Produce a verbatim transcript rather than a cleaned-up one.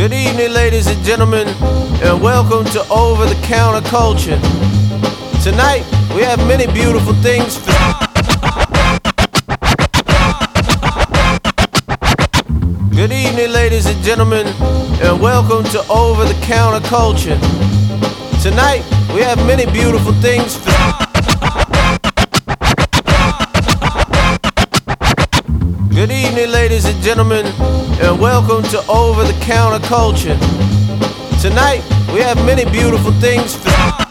Good evening, ladies and gentlemen, and welcome to Over the Counter Culture. Tonight, we have many beautiful things for Good evening, ladies and gentlemen, and welcome to Over the Counter Culture. Tonight, we have many beautiful things for Good evening, ladies and gentlemen, and welcome to Over the Counter Culture. Tonight, we have many beautiful things for